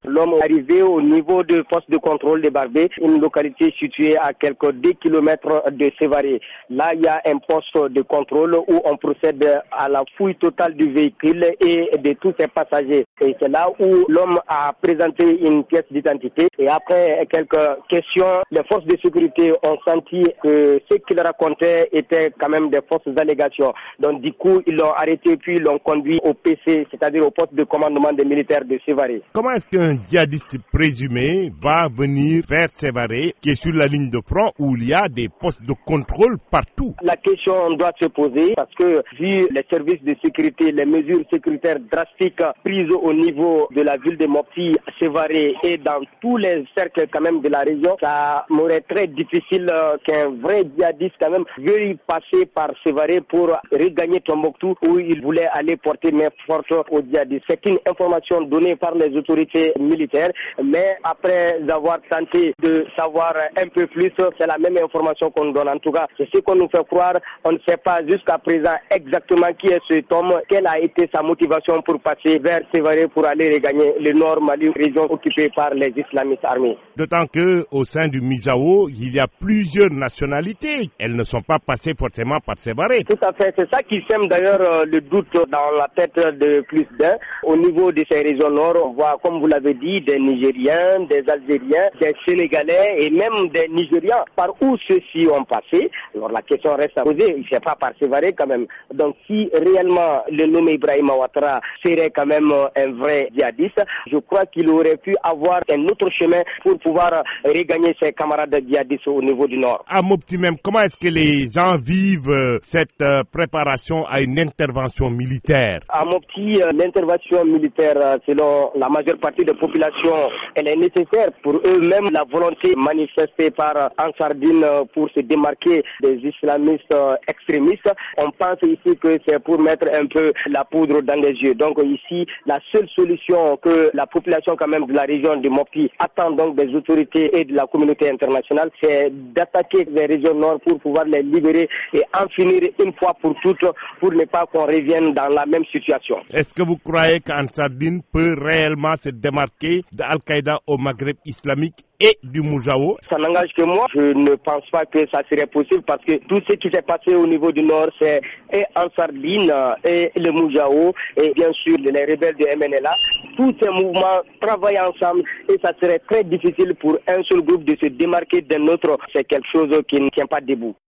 L'homme est arrivé au niveau de poste de contrôle de Barbé, une localité située à quelques 2 kilomètres de Sévaré. Là, il y a un poste de contrôle où on procède à la fouille totale du véhicule et de tous ses passagers. Et c'est là où l'homme a présenté une pièce d'identité. Et après quelques questions, les forces de sécurité ont senti que ce qu'il racontait était quand même des fausses allégations. Donc du coup, ils l'ont arrêté puis ils l'ont conduit au PC, c'est-à-dire au poste de commandement des militaires de Sévaré. Comment est-ce qu'un djihadiste présumé va venir vers Sévaré, qui est sur la ligne de front où il y a des postes de contrôle partout? La question doit se poser parce que vu les services de sécurité, les mesures sécuritaires drastiques prises au niveau de la ville de Mopti, Sévaré et dans tous les cercles quand même de la région, ça m'aurait très difficile qu'un vrai djihadiste quand même veuille passer par Sévaré pour regagner Tombouctou où il voulait aller porter main forte aux djihadistes. C'est une information donnée par les autorités militaires, mais après avoir tenté de savoir un peu plus, c'est la même information qu'on donne. En tout cas, c'est ce qu'on nous fait croire. On ne sait pas jusqu'à présent exactement qui est cet homme, quelle a été sa motivation pour passer vers Sévaré pour aller regagner le nord Mali, région occupée par les islamistes armés. D'autant que au sein du Mijao, il y a plusieurs nationalités. Elles ne sont pas passées forcément par Sévaré. Tout à fait. C'est ça qui sème d'ailleurs le doute dans la tête de plus d'un. Au niveau de ces régions nord, on voit, comme vous l'avez dit, des Nigériens, des Algériens, des Sénégalais et même des Nigérians. Par où ceux-ci ont passé? Alors la question reste à poser. Il ne fait pas par Sévaré quand même. Donc si réellement le nommé Ibrahima Ouattara serait quand même un vrai djihadiste, je crois qu'il aurait pu avoir un autre chemin pour pouvoir regagner ses camarades djihadistes au niveau du nord. À Mopti même, comment est-ce que les gens vivent cette préparation à une intervention militaire? À Mopti, l'intervention militaire, selon la majeure partie des populations, elle est nécessaire pour eux-mêmes. La volonté manifestée par Ansardine pour se démarquer des islamistes extrémistes, on pense ici que c'est pour mettre un peu la poudre dans les yeux. Donc ici, la seule solution que la population quand même de la région de Mopti attend donc des autorités et de la communauté internationale, c'est d'attaquer les régions nord pour pouvoir les libérer et en finir une fois pour toutes pour ne pas qu'on revienne dans la même situation. Est-ce que vous croyez qu'Ansardine peut réellement se démarquer d'Al-Qaïda au Maghreb islamique et du Moujao? Ça n'engage que moi. Je ne pense pas que ça serait possible parce que tout ce qui s'est passé au niveau du nord, c'est et Ansardine et le Moujao et bien sûr les rebelles de MNLA. Tous ces mouvements travaillent ensemble et ça serait très difficile pour un seul groupe de se démarquer d'un autre. C'est quelque chose qui ne tient pas debout.